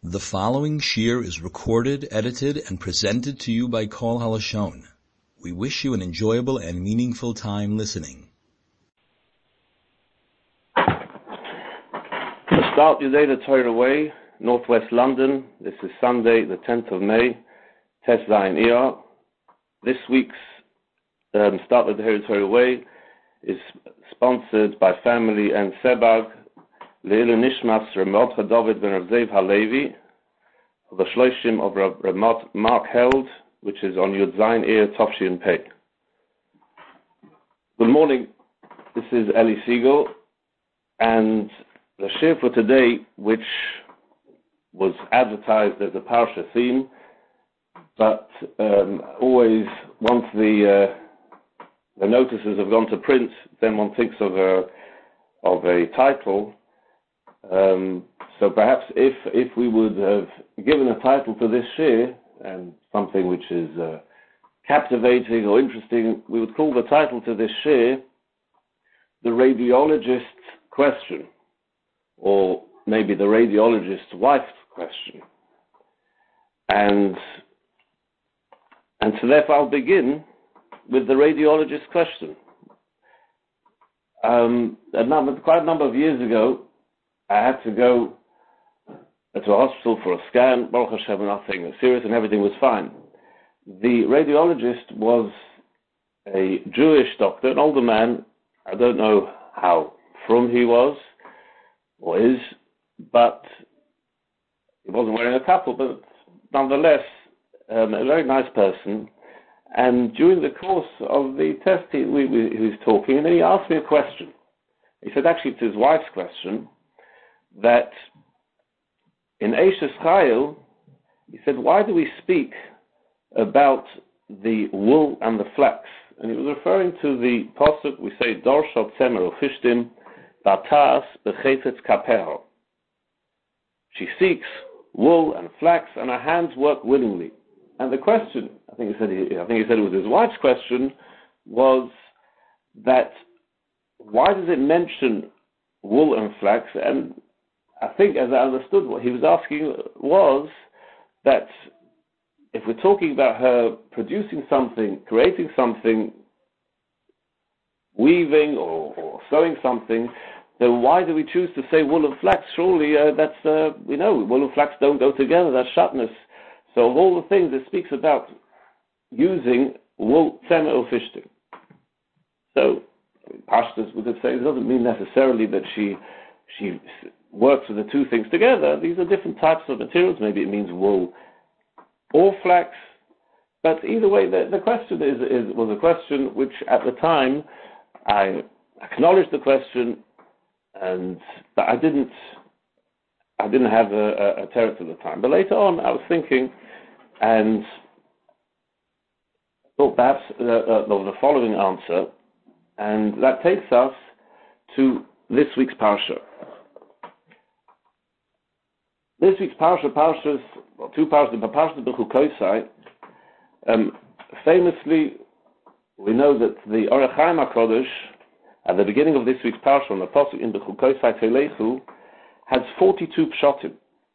The following shir is recorded, edited, and presented to you by Kol HaLashon. We wish you an enjoyable and meaningful time listening. Start your day the Torah way, Northwest London. This is Sunday, the 10th of May, Tes Zayin Iyar. This week's Start the Torah way is sponsored by Family and Sebag, Leilu Nishmas Ramot David ben Rav Zev Halevi, for the Shloshim of Ramot Mark Held, which is on Yud Zayin Iyar Tovshin Pei. Good morning, this is Eli Siegel, and the shir for today, which was advertised as a Parsha theme, but always once the notices have gone to print, then one thinks of a title. So perhaps if we would have given a title to this shir, and something which is captivating or interesting, we would call the title to this shir The Radiologist's Question, or maybe The Radiologist's Wife's Question. And so therefore I'll begin with the radiologist's question. Quite a number of years ago, I had to go to a hospital for a scan. Baruch Hashem, nothing serious, and everything was fine. The radiologist was a Jewish doctor, an older man. I don't know how from he was or is, but he wasn't wearing a couple, but nonetheless, a very nice person. And during the course of the test, he was talking, and then he asked me a question. He said, actually, it's his wife's question, that in Eishes Chayil, he said, why do we speak about the wool and the flax? And he was referring to the pasuk, we say, Dorshot Tzemer Ufishtim, Batas Bechefetz Kapeho. She seeks wool and flax, and her hands work willingly. And the question, I think he said it was his wife's question, was that why does it mention wool and flax? And I think, as I understood, what he was asking was that if we're talking about her producing something, creating something, weaving or sewing something, then why do we choose to say wool and flax? Surely we know wool and flax don't go together, that's shatnez. So of all the things it speaks about using wool, tzemer or fishtim. So pashtus would have said it doesn't mean necessarily that she works with the two things together. These are different types of materials. Maybe it means wool or flax. But either way, the question was a question which at the time I acknowledged the question, but I didn't have a terror at the time. But later on, I was thinking, and thought perhaps of the following answer, and that takes us to this week's parsha. This week's parshas, two parshas, the Parshas Bechukosai. Famously, we know that the Orach Chaim HaKodesh, at the beginning of this week's parsha, on the pasuk in Bechukosai Teilechu, has 42 pshatim.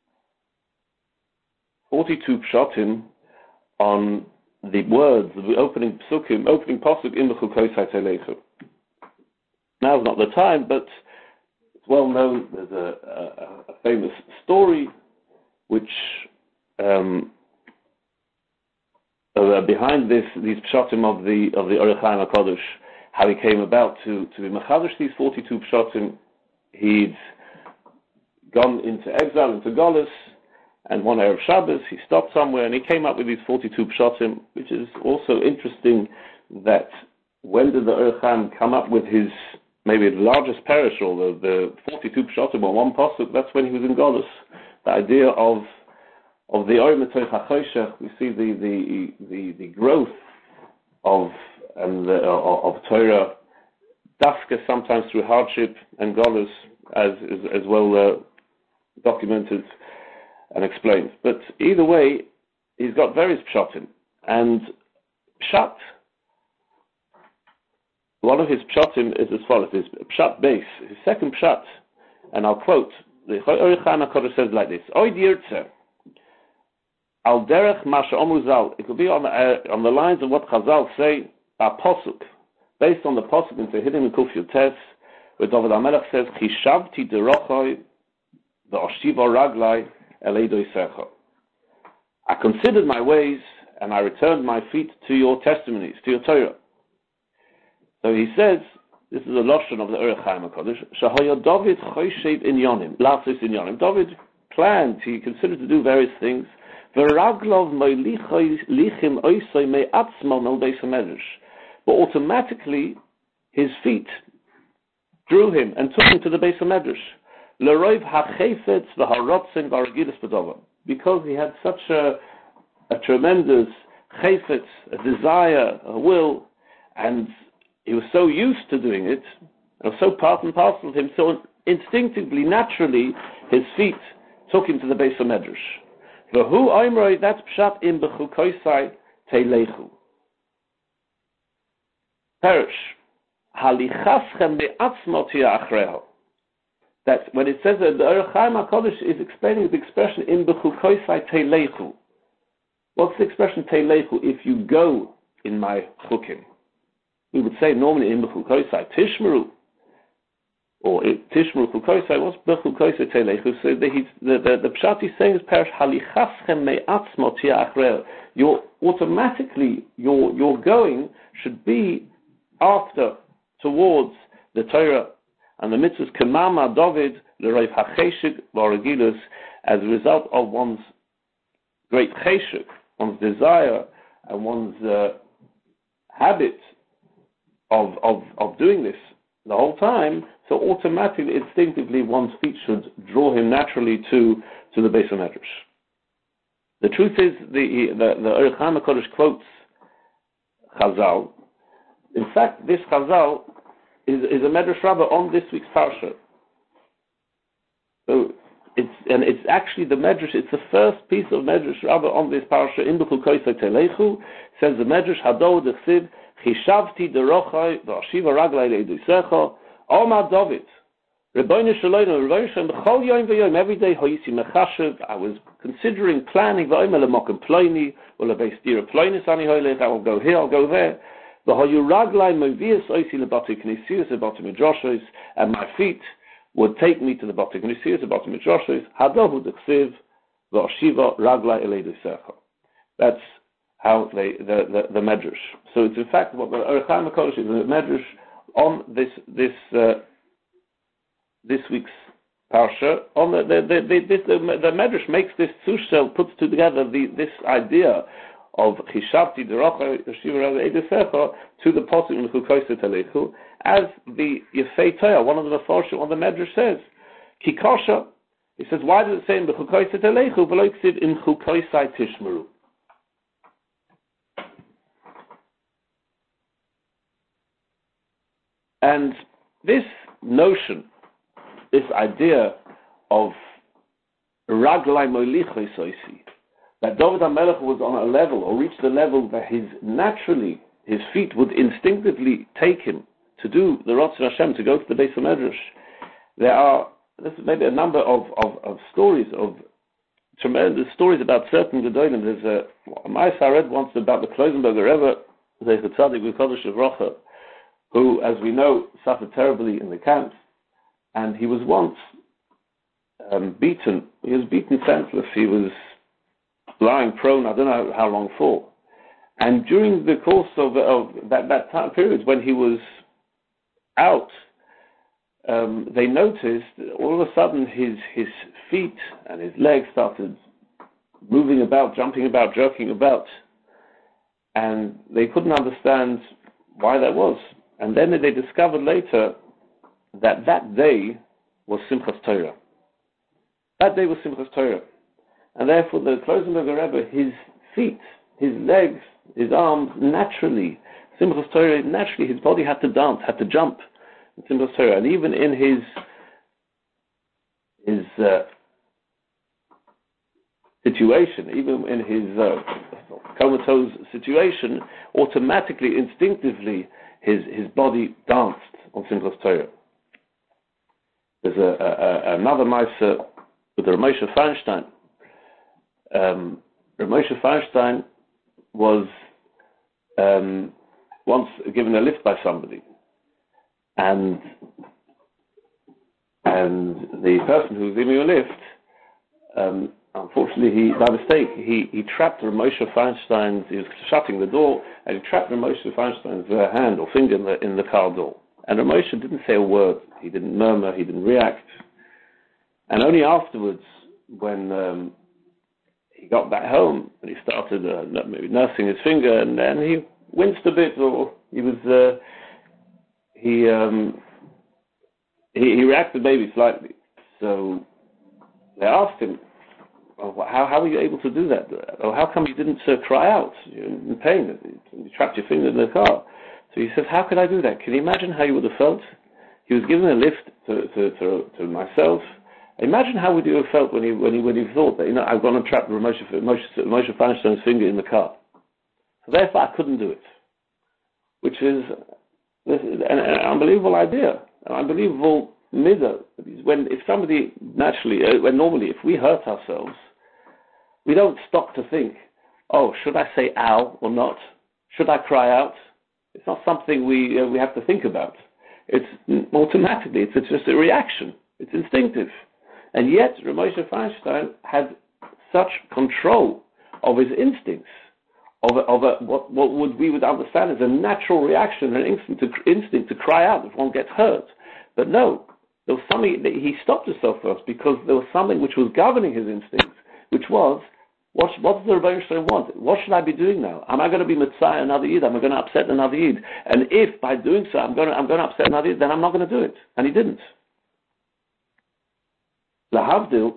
42 pshatim on the words, the opening pasuk in Bechukosai Teilechu. Now's not the time, but it's well known. There's a famous story which behind these pshatim of the Orach Chaim HaKodesh, how he came about to be machadish these 42 pshatim. He'd gone into exile, into Golus, and one Erev Shabbos, he stopped somewhere, and he came up with these 42 pshatim, which is also interesting that when did the Orach Chaim come up with his, maybe the largest parish, or the 42 pshatim on one pasuk? That's when he was in Golus. The idea of the Orim Etoich HaChoshech, we see the growth of Torah, dafka sometimes through hardship and Golus, as well documented and explained. But either way, he's got various pshatim. And pshat, one of his pshatim is as follows: his pshat base, his second pshat, and I'll quote, the Orach Chaim HaKodesh says like this: Oy dirtze, Al derech masha omru zal. It could be on the lines of what Chazal say, a posuk, based on the posuk in Tehillim Kuf Yutes, where David HaMelech says, Chishavti derochoi v'oshiva raglai eleido isecha. I considered my ways, and I returned my feet to your testimonies, to your Torah. So he says, this is a loshon of the Orach Chaim HaKadosh, Shahaya David choyshev inyonim, lasis inyonim. David planned, he considered to do various things, v'raglov moilichim oisoi me'atzmo mel beis HaMedrash. But automatically, his feet drew him and took him to the Beis HaMedrash. L'roiv ha'chefetz v'harotzen v'aragilas b'dova. Because he had such a tremendous chefetz, a desire, a will, and he was so used to doing it, it was so part and parcel of him, so instinctively, naturally, his feet took him to the Beis HaMedrash. V'hu oimroi, that's pshat im b'chukoisai teilechu. Perish. Halichaschem me'atzmot ya'achreho. That when it says that the Orach Chaim HaKadosh is explaining the expression in b'chukoisai teilechu. What's the expression teilechu? If you go in my chukim. We would say normally in b'chukoisai tishmeru. Or tishmeru chukoisai, what's b'chukoisai teilechu? So the pshat he's saying is perish halichaschem me'atzmot ya'achreho. Automatically, your going should be after, towards the Torah and the mitzvahs Kemama David l'roiv ha'cheshik v'aragilus, as a result of one's great cheshik, one's desire and one's habit of doing this the whole time. So automatically, instinctively, one's feet should draw him naturally to the Beis HaMedrash. The truth is, the Orach Chaim HaKadosh quotes Chazal. In fact, this Chazal is a Medrash Rabbah on this week's Parsha. So it's actually the Medrash. It's the first piece of Medrash Rabbah on this Parsha. In b'chukoisai teilechu says the Medrash Hador dechsiv chishavti derochai v'ashiva raglai leidusecha Omar David Rebbeinu Shalom Rebbeinu Shalom b'chol yom v'yom, every day hoyisi mechashev. I was considering planning v'omer lemokem ploini or lebeis dira ploinis ani hoylech. I will go here, I'll go there. And my feet would take me to the Bati Knesiyos, the Bati Midrashos. Hadohu d'chsiv v'ashiva raglai eleidu secha. That's how the Medrash. So it's in fact what the Orach Chaim HaKadosh is the Medrash on this week's parsha. On the Medrash makes this Tzushel, puts together this idea of Chishavti Derocha Yeshiva Rav Eidesecha to the Posuk in Chukoisei Teilechu, as the Yefei Torah, one of the Mefarshim on the Medrash says, Kikosha. He says, why does it say in Chukoisei Teilechu v'lo ksiv in Chukoisei Tishmeru? And this notion, this idea of Raglai Moilichoi Soisi, that David HaMelech was on a level, or reached the level that his feet would instinctively take him to do the Ratzon Hashem, to go to the Beis HaMedrash. This is maybe a number of stories, of tremendous stories about certain Gedolim. There's a Ma'aseh I read once about the Kloisenberger Rebbe, Zeichet Tzadik V'Kodesh Livrocha, who, as we know, suffered terribly in the camps, and he was once beaten. He was beaten senseless. He was lying prone, I don't know how long for. And during the course of that time period when he was out, they noticed all of a sudden his feet and his legs started moving about, jumping about, jerking about. And they couldn't understand why that was. And then they discovered later that day was Simchas Torah. That day was Simchas Torah. And therefore the Kloisenberger Rebbe, his feet, his legs, his arms, naturally, Simchas Torah, naturally his body had to dance, had to jump in Simchas Torah. And even in his situation, even in his comatose situation, automatically, instinctively, his body danced on Simchas Torah. There's another Ma'aseh with the Moshe Feinstein, Moshe Feinstein was once given a lift by somebody, and the person who was giving you a lift, unfortunately, by mistake, he trapped Moshe Feinstein's. He was shutting the door, and he trapped Moshe Feinstein's hand or finger in the car door. And Moshe didn't say a word. He didn't murmur. He didn't react. And only afterwards, when he got back home and he started maybe nursing his finger, and then he winced a bit, or he was he reacted maybe slightly. So they asked him, "Oh, how were you able to do that? Or how come you didn't cry out? You're in pain. You trapped your finger in the car." So he says, "How could I do that? Can you imagine how you would have felt?" He was given a lift to myself. Imagine how would you have felt when he thought that, I've gone and trapped Moshe Feinstein's finger in the car. So therefore, I couldn't do it, which is an unbelievable idea, an unbelievable midah. If somebody normally, if we hurt ourselves, we don't stop to think, "Oh, should I say ow or not? Should I cry out?" It's not something we have to think about. It's automatically. It's just a reaction. It's instinctive. And yet, Moshe Feinstein had such control of his instincts, of what we would understand as a natural reaction, an instinct to cry out if one gets hurt. But no, there was something that he stopped himself first, because there was something which was governing his instincts, which was, what does the Rebbeinu Shalom want? What should I be doing now? Am I going to be Mitzvah another Yid? Am I going to upset another Yid? And if by doing so I'm going to upset another Yid, then I'm not going to do it. And he didn't. Lahavdil,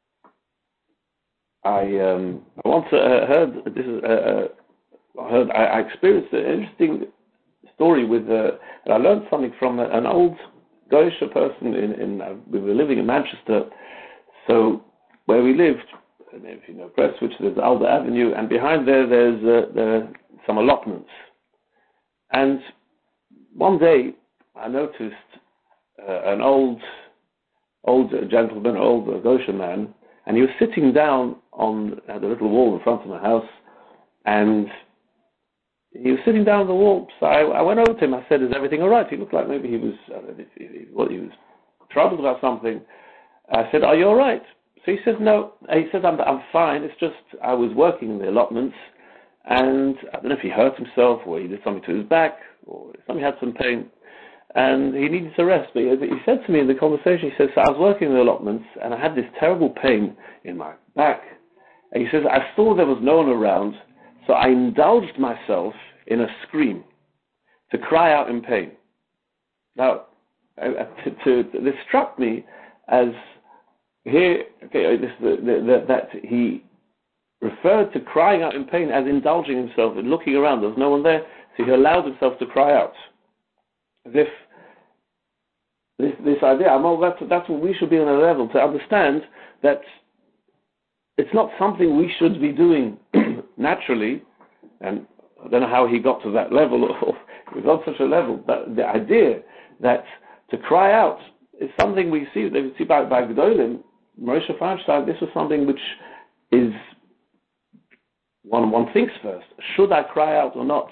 I once heard this is I experienced an interesting story with and I learned something from an old Goyish person we were living in Manchester. So where we lived, if you know Prestwich, there's Alder Avenue, and behind there's some allotments. And one day I noticed an old gentleman, old Goshen man, and he was sitting down at the little wall in front of my house, and he was sitting down on the wall. So I went over to him. I said, "Is everything all right?" He looked like maybe he was he was troubled about something. I said, "Are you all right?" So he says, "No." He says, I'm fine. It's just I was working in the allotments, and I don't know if he hurt himself or he did something to his back or something had some pain, and he needed to rest." But he said to me in the conversation, he says, "So I was working in the allotments, and I had this terrible pain in my back." And he says, "I saw there was no one around, so I indulged myself in a scream, to cry out in pain." Now, this struck me as here, that he referred to crying out in pain as indulging himself and looking around. There was no one there, so he allowed himself to cry out. As if this idea, that's what we should be on a level, to understand that it's not something we should be doing naturally, and I don't know how he got to that level, or he got to such a level, but the idea that to cry out is something we see by Gedolim, Moshe Feinstein, this was something which is, one thinks first, should I cry out or not?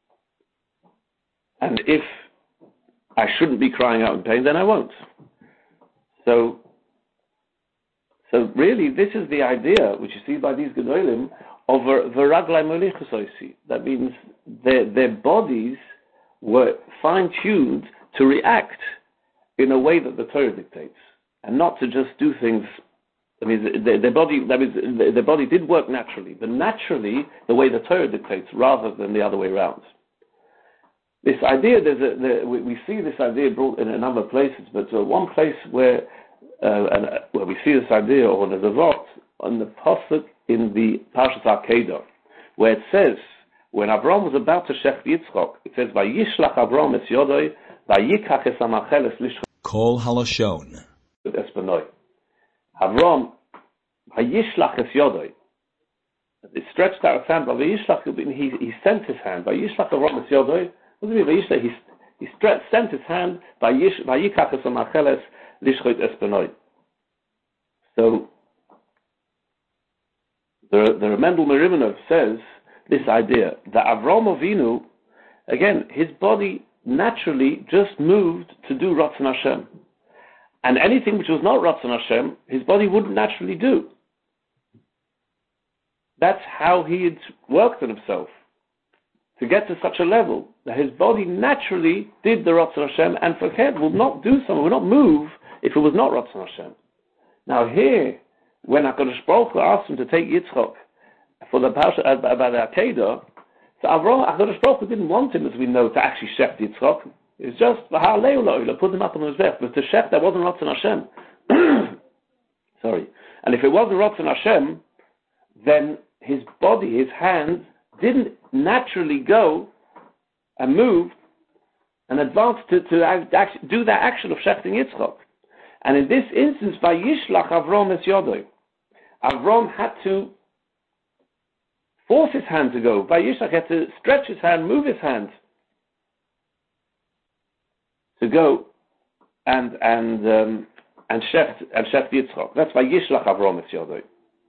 And if I shouldn't be crying out in pain, then I won't. So really, this is the idea which you see by these Gedolim of v'raglai molichusoisi. That means their bodies were fine-tuned to react in a way that the Torah dictates, and not to just do things. I mean, their body did work naturally, but naturally the way the Torah dictates, rather than the other way around. This idea, we see this idea brought in a number of places, but one place where we see this idea, or there's a vort on the pasuk in the Parshas Akedah, where it says, when Abraham was about to shech Yitzchak, it says, "Vayishlach Abraham es yodoi, vayikach es hamacheles lishchot." Kol Halashon. Espanoi. Abraham, vayishlach es yodoi. It stretched out his hand, but vayishlach, he sent his hand. Vayishlach Abraham es yodoi. What does it mean? Vayishlach, he sent his hand, vayikach es hamacheles lishchot espanoi. So, the Mendel Meriminov says this idea that Avram Avinu, again, his body naturally just moved to do Ratzon Hashem. And anything which was not Ratzon Hashem, his body wouldn't naturally do. That's how he had worked on himself, to get to such a level that his body naturally did the Ratzon Hashem, and for Hed will not do something, will not move if it was not Ratzon Hashem. Now here, when HaKadosh Baruch Hu asked him to take Yitzchak for the Parsha about the Akedah, so Avram, HaKadosh Baruch Hu didn't want him, as we know, to actually shecht Yitzchak. It was just put him up on his back, but to shecht that wasn't Ratzon Hashem. Sorry. And if it wasn't Ratzon Hashem, then his body, his hands, didn't naturally go and move and advance to do that action of shechting Yitzchak. And in this instance, Vayishlach Avram es Yodoi, Avram had to force his hand to go. Vayishlach had to stretch his hand, move his hand to go and shecht Yitzchak. That's Vayishlach Avram es Yodoi.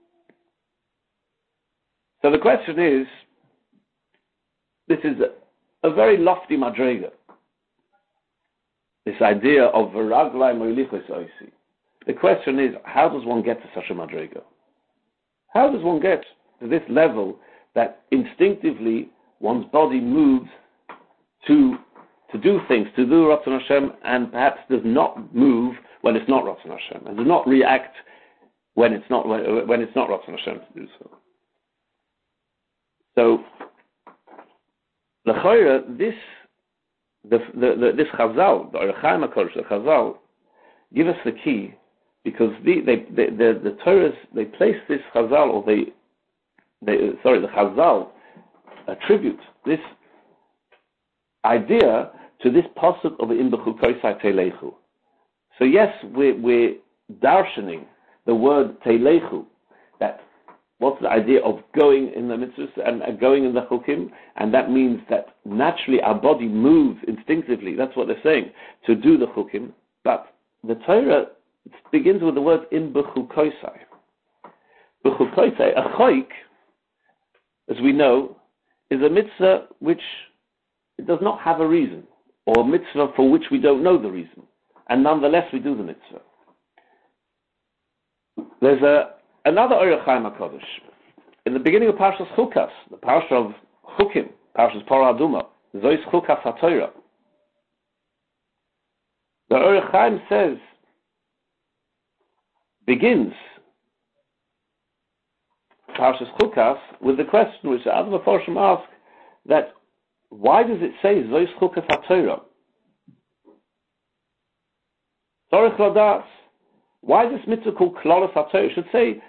So the question is, this is a very lofty madrega. This idea of v'raglai moilichos oisi. The question is, how does one get to such a madrega? How does one get to this level that instinctively one's body moves to do things, to do Ratzon Hashem, and perhaps does not move when it's not Ratzon Hashem, and does not react when it's not Ratzon Hashem to do so. So, l'choira, this Chazal, the Orach Chaim HaKadosh, the Chazal, give us the key, because the Torahs, they place this Chazal, or the Chazal attribute this idea to this pasuk of Im b'chukoisai teilechu. So yes, we're darshaning the word teilechu, that what's the idea of going in the mitzvahs and going in the chukim? And that means that naturally our body moves instinctively, that's what they're saying, to do the chukim. But the Torah begins with the word in b'chukoisai. B'chukoisai, a choik, as we know, is a mitzvah which does not have a reason, or a mitzvah for which we don't know the reason. And nonetheless we do the mitzvah. There's another Orach Chaim HaKadosh. In the beginning of Parshas Chukas, the Parsha of Chukim, Parshas Parah Aduma, Zois Chukas HaTorah, the Orach Chaim begins Parshas Chukas with the question which the other Mefarshim ask, that why does it say Zois Chukas HaTorah? Tzorich Ladas. Why is this mitzvah called Klolos HaTorah? It should say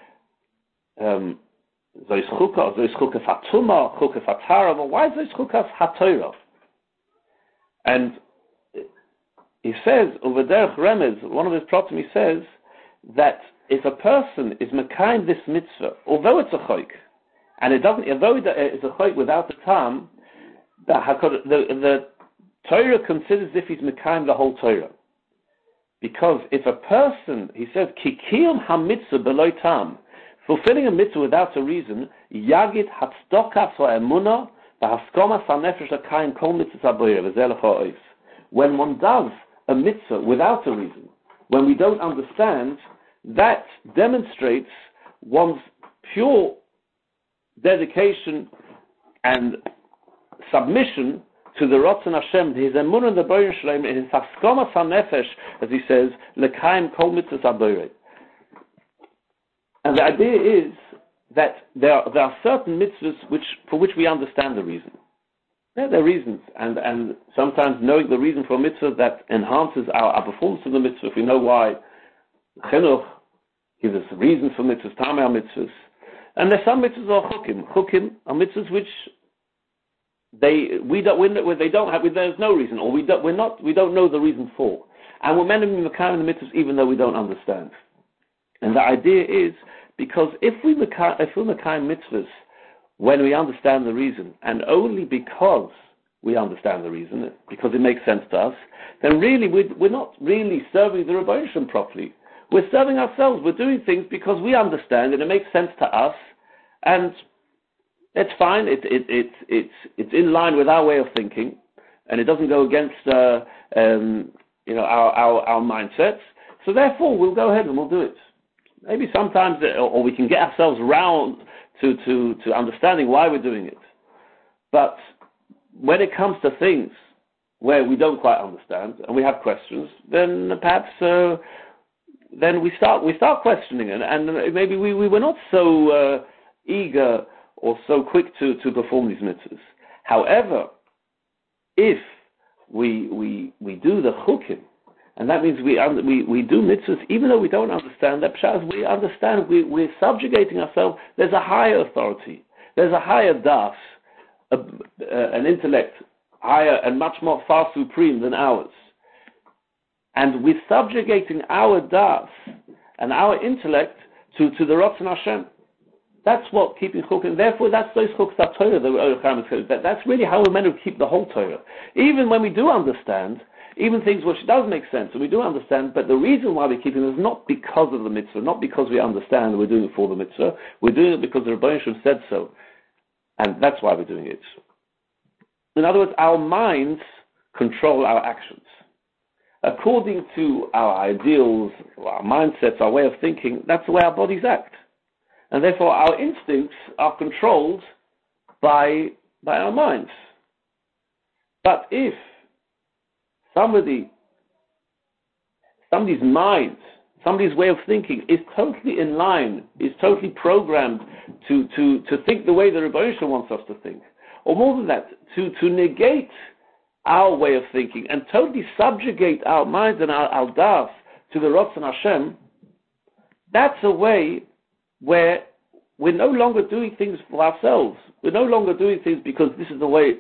Zois Chukas HaTumah, Chukas HaTara, but why Zois Chukas HaTorah? And he says, over Derech Remez, one of his pratim, he says that if a person is mekayim this mitzvah, although it's a choik, and although it's a choik without the tam, the Torah considers if he's mekayim the whole Torah. Because if a person, he says, kikiyum ha-mitzvah beloy tam, fulfilling a mitzvah without a reason, yagid hatstokas ha'emunah v'haskomas ha'nefesh l'kayim kol mitzvah ha'boyer v'zeh l'cha ois. When one does a mitzvah without a reason, when we don't understand, that demonstrates one's pure dedication and submission to the Ratzon Hashem, his emunah and the Boyer Shalem, and his haskomas hanefesh, as he says, l'kaim kol mitzvahs haboyer. And the idea is that there are certain mitzvahs for which we understand the reason. There are reasons, and sometimes knowing the reason for a mitzvah that enhances our performance of the mitzvah. If we know why, chinuch gives us reasons for mitzvahs, tamei mitzvahs, and there's some mitzvahs are chukim. Chukim are mitzvahs which there's no reason, or we don't know the reason for, and we're meant to be mekayim the mitzvahs even though we don't understand. And the idea is, because if we're mekayim mitzvahs when we understand the reason, and only because we understand the reason, because it makes sense to us, then really we're not really serving the Rebbeinu Shalom properly. We're serving ourselves. We're doing things because we understand and it makes sense to us, And it's fine. It's in line with our way of thinking, and it doesn't go against our mindsets. So therefore, we'll go ahead and we'll do it. Maybe sometimes, or we can get ourselves round to understanding why we're doing it. But when it comes to things where we don't quite understand and we have questions, then perhaps then we start questioning, and maybe we were not so eager or so quick to perform these mitzvahs. However, if we do the chukim, and that means we do mitzvahs even though we don't understand that pshat, we understand, we're subjugating ourselves. There's a higher authority, there's a higher das, an intellect higher and much more far supreme than ours, and we're subjugating our das and our intellect to the Ratzon Hashem. That's what keeping chukim. Therefore, that's those chuks Torah. That's really how we're meant to keep the whole Torah. Even when we do understand, even things which does make sense, and we do understand, but the reason why we're keeping it is not because of the mitzvah, not because we understand we're doing it for the mitzvah. We're doing it because the Rebbeinu Shalom said so, and that's why we're doing it. In other words, our minds control our actions. According to our ideals, our mindsets, our way of thinking, that's the way our bodies act. And therefore, our instincts are controlled by our minds. But if somebody's mind, somebody's way of thinking is totally in line, is totally programmed to think the way the Rebbeinu Shalom wants us to think, or more than that, to negate our way of thinking and totally subjugate our minds and our das to the Ratzon Hashem, that's a way where we're no longer doing things for ourselves. We're no longer doing things because this is the way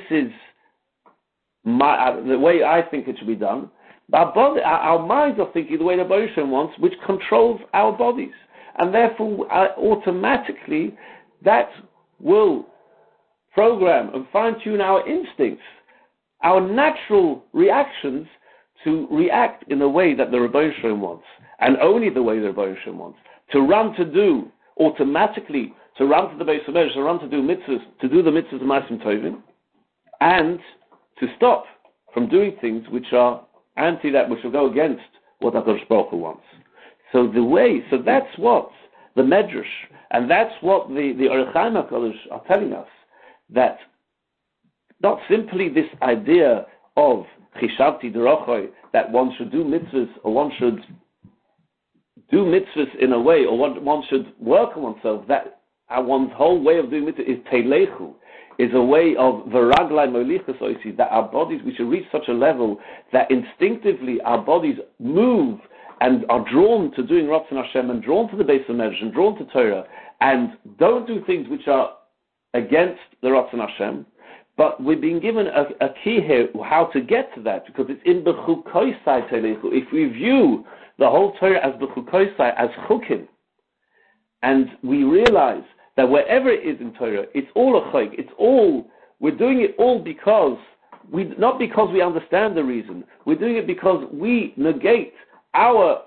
I think it should be done. Our minds are thinking the way the Rebbeinu Shalom wants, which controls our bodies. And therefore, automatically, that will program and fine-tune our instincts, our natural reactions, to react in the way that the Rebbeinu Shalom wants, and only the way the Rebbeinu Shalom wants. To run to do, automatically, to run to the Beis HaMedrash, to run to do mitzvahs, to do the mitzvahs of Ma'asim Tovim, and to stop from doing things which are anti that, which will go against what HaKadosh Baruch Hu wants. So that's what the Medrash, and that's what the Orach Chaim HaKadosh are telling us, that not simply this idea of Chishavti D'Rochoi, that one should do mitzvahs, or one should do mitzvahs in a way, or one should work on oneself, that one's whole way of doing mitzvahs is Teilechu, is a way of V'raglai Molichas Oisi, that our bodies, we should reach such a level that instinctively our bodies move and are drawn to doing Ratzon Hashem, and drawn to the Beis HaMedrash, and drawn to Torah, and don't do things which are against the Ratzon Hashem. But we're being given a key here how to get to that, because it's in B'chukoisai Teilechu. If we view the whole Torah as B'chukoisai, as chukim, and we realize that wherever it is in Torah, it's all a chayk, we're doing it all because, not because we understand the reason, we're doing it because we negate our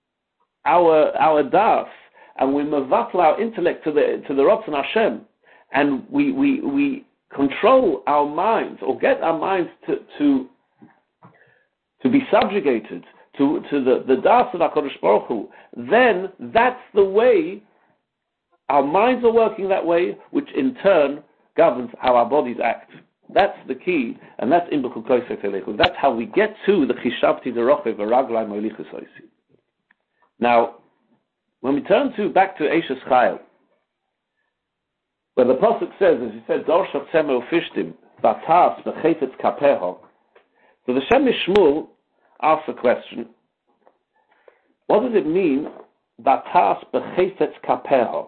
das, and we mevatl our intellect to the Ratzon Hashem, and we control our minds, or get our minds to be subjugated to the das of HaKadosh Baruch Hu, then that's the way our minds are working that way, which in turn governs how our bodies act. That's the key, and that's in B'chul Koisek Telechu. That's how we get to the Chishavti D'Rochei V'Raglai Molichas Oisi. Now, when we turn back to Eishes Chayil, where the Pasuk says, as he said, Dor Shatzem Ufishtim, Batas B'Chefetz Kapeho, so the Shem Mishmul asks a question, what does it mean, Batas B'Chefetz Kapeho?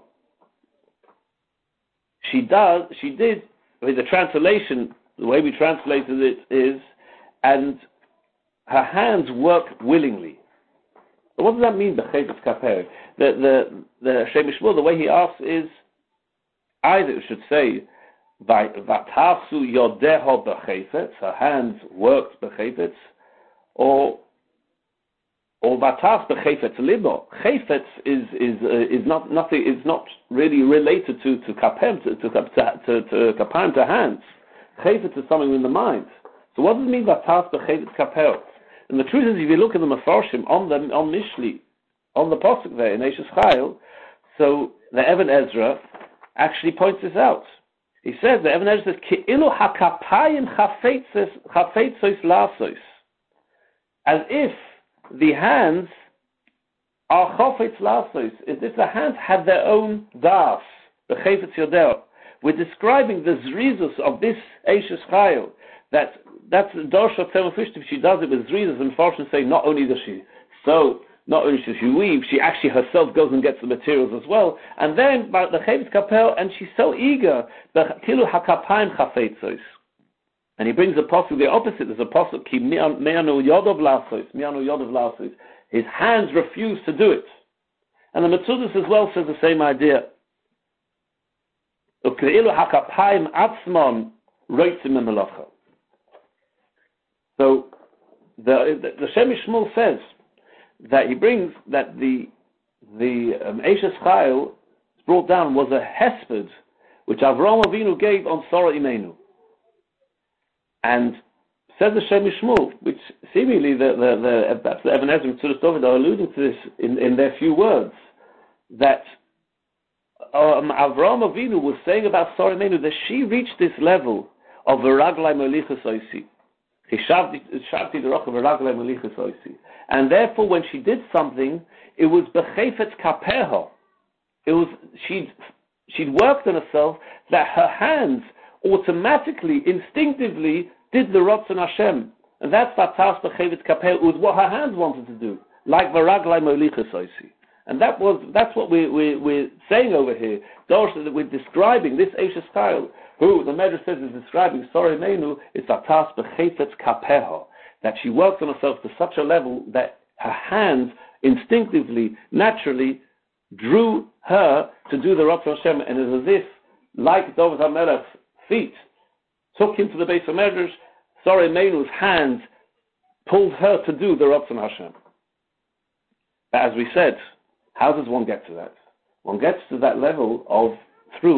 She did, the translation, the way we translated it is, and her hands work willingly. What does that mean, B'Chefetz Kapeho? The Shem Mishmul, the way he asks is, either it should say, Vatasu Yodeho B'Chefetz, her hands worked B'Chefetz, or or vatas bechefetz libo. Chefetz is not nothing. Is not really related to kapem to kapam to hands. Chefetz is something in the mind. So what does it mean vatas bechefetz kapel? And the truth is, if you look at the Mefarshim on Mishli, on the pasuk there in Eishes Chayil, so the Even Ezra actually points this out. He says, the Even Ezra says, Ki'ilu hakapayim chafetzos lasos, as if the hands are chafetz lasos, as if the hands had their own das, the chafetz yodel. We're describing the zrizus of this Eishes Chayil, that's the Dorsha Tzemel Fishtim. She does it with zrizus, and Farshim say not only does she sew, not only does she weave, she actually herself goes and gets the materials as well. And then by the Chefetz Kapel, and she's so eager, the Kilu Hakapayim Chafetzos. And he brings a pasuk the opposite. There's a pasuk Ki Me'anu Yodov Lasos. His hands refuse to do it. And the Metzudas as well says the same idea. Ukilu Hakapayim Atzmon Roitzim Melacha. So the Shem Shmuel says that he brings that the Eishes Chayil brought down was a hesped which Avraham Avinu gave on Sarah Imenu, and says the Shem Shmuel, which seemingly the Even Ezra and Tzudas David are alluding to this in their few words, that Avraham Avinu was saying about Sarah Imenu that she reached this level of v'raglai molichas oisi. And therefore, when she did something, it was bechefetz kapeha. It was she'd worked on herself that her hands automatically, instinctively did the Ratzon Hashem, and that's vatas bechefetz kapeha. It was what her hands wanted to do, like v'raglai molichas oisi. And that's what we're saying over here. That we're describing this Eishes Chayil, who the Medrash says is describing Sarah Imenu, it's atas bechefetz kapeha, that she works on herself to such a level that her hands instinctively, naturally drew her to do the Ratzon Hashem, and it's as if, like David HaMelech's feet took him to the base of Medrash, Sarah Imenu's hands pulled her to do the Ratzon Hashem. But as we said, how does one get to that? One gets to that level through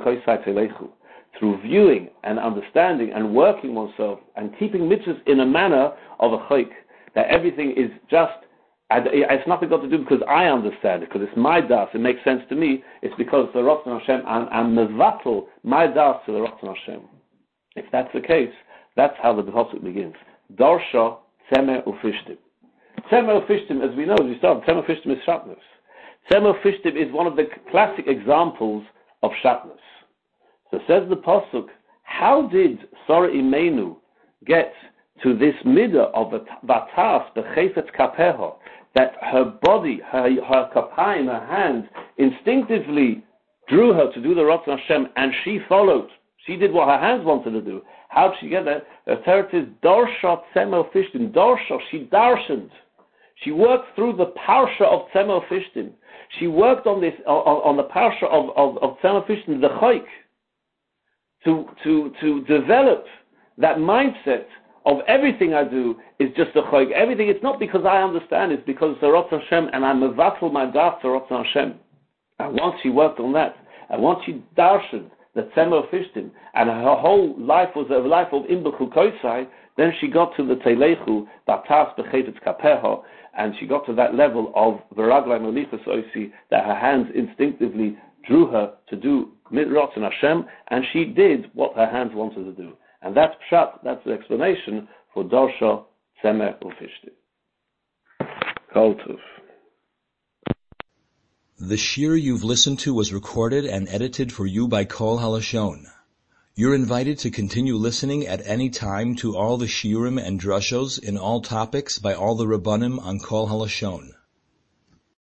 viewing and understanding and working oneself and keeping mitzvahs in a manner of a chayk, that everything is just, it's nothing got to do because I understand it, because it's my das, it makes sense to me, it's because the Ratzon Hashem, I'm mevatel my das to the Ratzon Hashem. If that's the case, that's how the pasuk begins. Darsha Tzemeh Ufishtim. Tzemeh Ufishtim, as we know, as we start, Tzemeh Ufishtim is shatnus. Tzemeh Ufishtim is one of the classic examples of shatnus. So says the pasuk, how did Sarah Imenu get to this midah of vatas bechefetz kapeha, that her body, her kapayim, her hands, instinctively drew her to do the Ratzon Hashem, and she followed. She did what her hands wanted to do. How did she get there? The third is Darsha Tzemeh Ufishtim. Darsha, she darshaned. She worked through the parsha of Tzemeh Ufishtim. She worked on this, on the parsha of Tzemeh Ufishtim, the chayk, to develop that mindset of everything I do is just a chayk. Everything, it's not because I understand, it's because it's a Ratzon Hashem, and I'm mevatel my das to Ratzon Hashem. And once she worked on that, and once she darshaned the Tzemeh Ufishtim, and her whole life was a life of Imbechu Koisai, then she got to the Teilechu, Batas Bechefetz Kapeha, and she got to that level of V'raglai Molichas Oisi, that her hands instinctively drew her to do Ratzon Hashem, and she did what her hands wanted to do. And that's Pshat, that's the explanation for Darsha Tzemeh Ufishtim. Kol Tov. The shir you've listened to was recorded and edited for you by Kol Halashon. You're invited to continue listening at any time to all the shiurim and drushos in all topics by all the Rabbanim on Kol Halashon.